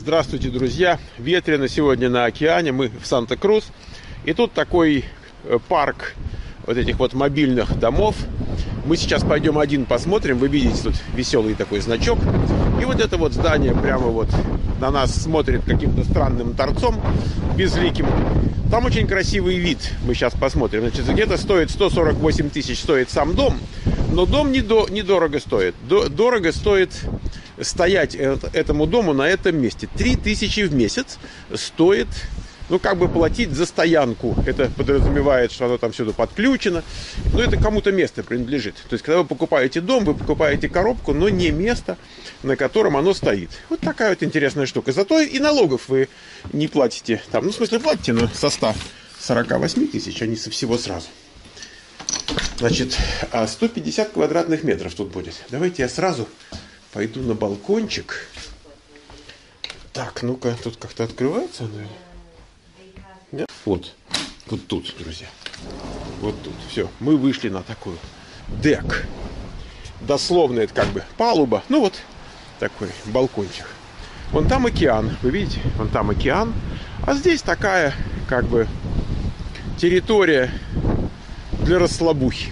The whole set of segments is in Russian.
Здравствуйте, друзья! Ветрено сегодня на океане, мы в Санта-Крус. И тут такой парк вот этих вот мобильных домов. Мы сейчас пойдем один посмотрим. Вы видите, тут веселый такой значок. И вот это вот здание прямо вот на нас смотрит каким-то странным торцом безликим. Там очень красивый вид. Мы сейчас посмотрим. Значит, где-то стоит 148 тысяч стоит сам дом. Но дом недорого стоит. Дорого стоит стоять этому дому на этом месте. 3000 в месяц стоит, ну, как бы платить за стоянку. Это подразумевает, что оно там сюда подключено. Но это кому-то место принадлежит. То есть, когда вы покупаете дом, вы покупаете коробку, но не место, на котором оно стоит. Вот такая вот интересная штука. Зато и налогов вы не платите. Там, ну, в смысле, платите, но со 148 тысяч, а не со всего сразу. Значит, 150 квадратных метров тут будет. Давайте я сразу пойду на балкончик. Так, ну-ка, тут как-то открывается, наверное. Да? Вот тут, друзья. Вот тут. Все, мы вышли на такой дек. Дословно это как бы палуба. Ну вот, такой балкончик. Вон там океан, вы видите? Вон там океан. А здесь такая, как бы, территория для расслабухи.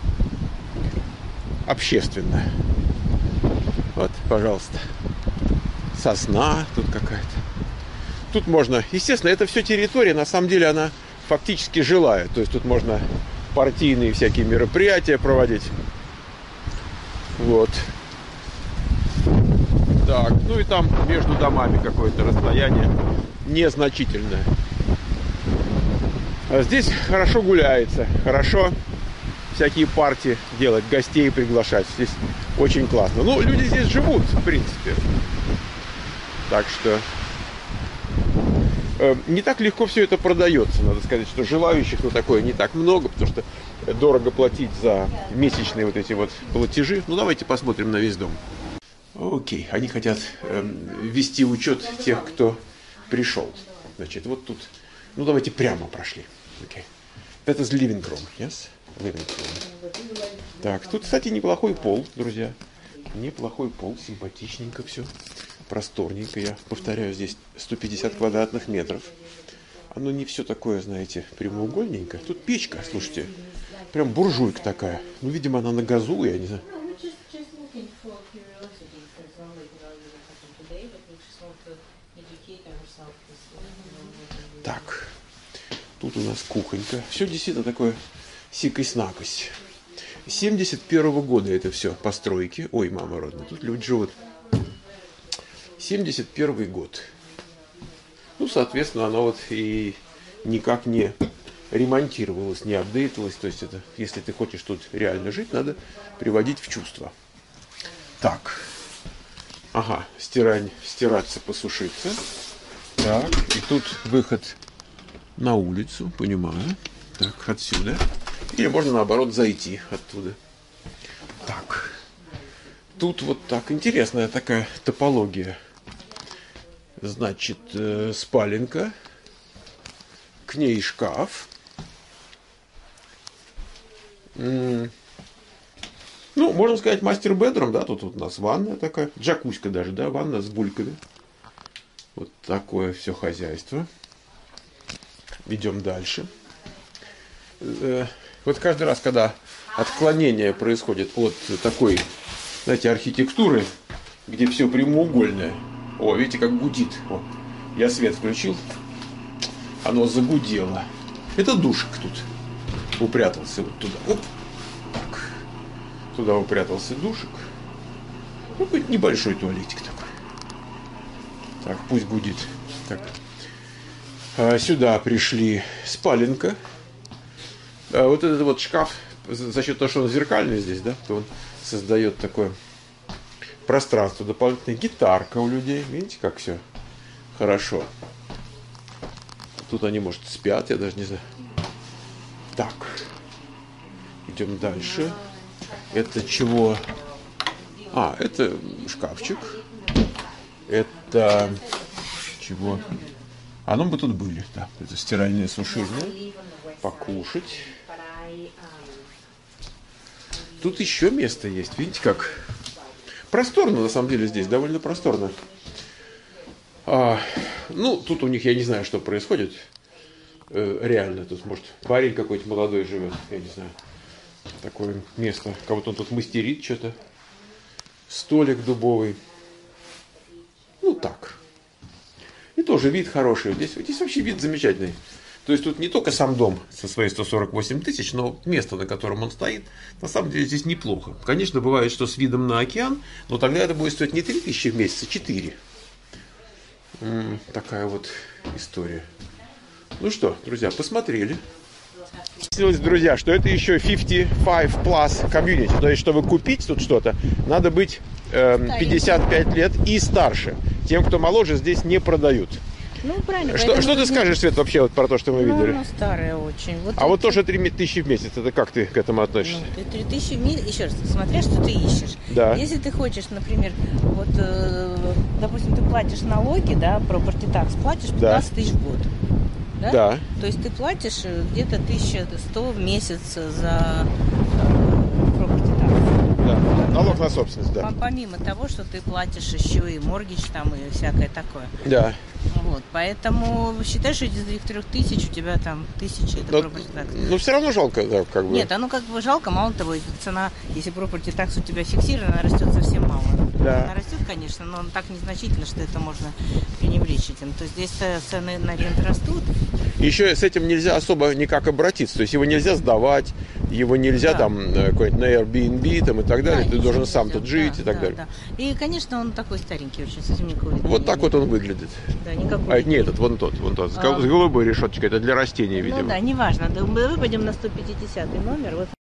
Общественная. Вот, пожалуйста. Сосна тут какая-то. Тут можно... Естественно, это все территория, на самом деле, она фактически жилая. То есть тут можно партийные всякие мероприятия проводить. Вот. Так, ну и там между домами какое-то расстояние незначительное. А здесь хорошо гуляется, хорошо всякие партии делать, гостей приглашать. Здесь очень классно. Ну, люди здесь живут, в принципе. Так что не так легко все это продается. Надо сказать, что желающих на такое не так много, потому что дорого платить за месячные вот эти вот платежи. Ну, давайте посмотрим на весь дом. Окей, они хотят вести учет тех, кто пришел. Значит, вот тут. Ну, давайте прямо прошли. Okay. Это living room, yes? Living room. Так, тут, кстати, неплохой пол, друзья. Неплохой пол, симпатичненько все. Просторненько, я повторяю, здесь 150 квадратных метров. Оно не все такое, знаете, прямоугольненько. Тут печка, слушайте, прям буржуйка такая. Ну, видимо, она на газу, я не знаю. Так, тут у нас кухонька. Все действительно такое сикость-накость. 71-го года это все постройки. Ой, мама родная, тут люди живут. 71-й год. Ну, соответственно, оно вот и никак не ремонтировалось, не апдейтилось. То есть это, если ты хочешь тут реально жить, надо приводить в чувство. Так. Ага, стираться, посушиться. Так, и тут выход на улицу, понимаю. Так, отсюда. Или можно, наоборот, зайти оттуда. Так. Тут вот так. Интересная такая топология. Значит, спаленка. К ней шкаф. Ну, можно сказать, мастер-бедрум, да, тут у нас ванна такая, джакуська даже, да, ванна с бульками. Вот такое все хозяйство. Идем дальше. Вот каждый раз, когда отклонение происходит от такой, знаете, архитектуры, где все прямоугольное. О, видите, как гудит. О, я свет включил, оно загудело. Это душик тут упрятался вот туда. Оп. Так. Туда упрятался душик. Ну, какой-то небольшой туалетик такой. Так, пусть гудит. Так. Сюда пришли спаленка. Вот этот вот шкаф, за счет того, что он зеркальный здесь, да, то он создает такое пространство дополнительное. Гитарка у людей. Видите, как все хорошо. Тут они, может, спят, я даже не знаю. Так. Идем дальше. Это чего? Это шкафчик. Это чего? Ну мы тут были, да. Это стиральная сушильная. Покушать. Тут еще место есть. Видите, как просторно, на самом деле, здесь. Довольно просторно. Ну, тут у них, я не знаю, что происходит. Реально, тут, может, парень какой-то молодой живет, я не знаю. Такое место. Кого-то он тут мастерит что-то. Столик дубовый. Ну, так. И тоже вид хороший. Здесь вообще вид замечательный. То есть тут не только сам дом со своей 148 тысяч, но место, на котором он стоит, на самом деле здесь неплохо. Конечно, бывает, что с видом на океан, но тогда это будет стоить не 3000 в месяц, а 4. Такая вот история. Ну что, друзья, посмотрели. Выяснилось, друзья, что это еще 55 plus community. То есть, чтобы купить тут что-то, надо быть 55 лет и старше. Тем, кто моложе, здесь не продают. Ну, правильно. Что ты скажешь, Свет, вообще вот про то, что мы видели? Ну, старая очень. Вот тоже 3000 в месяц, это как ты к этому относишься? Ну, 3000 в месяц, еще раз, смотря что ты ищешь. Да. Если ты хочешь, например, вот, допустим, ты платишь налоги, да, property tax, платишь 15 тысяч в год. Да? Да. То есть ты платишь где-то 1100 в месяц за property tax. Да. Налог на собственность, да. Помимо того, что ты платишь еще и моргидж там и всякое такое. Да. Вот, поэтому считай, что из этих 3000 у тебя там 1000 это property tax. Ну, все равно жалко, да, как бы. Нет, как бы жалко, мало того, цена, если property tax у тебя фиксирована, она растет совсем мало. Да. Она растет, конечно, но так незначительно, что это можно пренебречь этим. То есть здесь цены на рент растут. Еще с этим нельзя особо никак обратиться. То есть его нельзя сдавать, его нельзя там какой-нибудь на Airbnb там, и так далее. Ты должен сам тут жить и так далее. Да. И, конечно, он такой старенький очень, с этим никакого вида. Вот так вот он выглядит. Да, никакого вида. Нет, этот вон тот. С голубой решеточкой. Это для растений, видимо. Ну да, неважно. Мы пойдем на 150 номер. Вот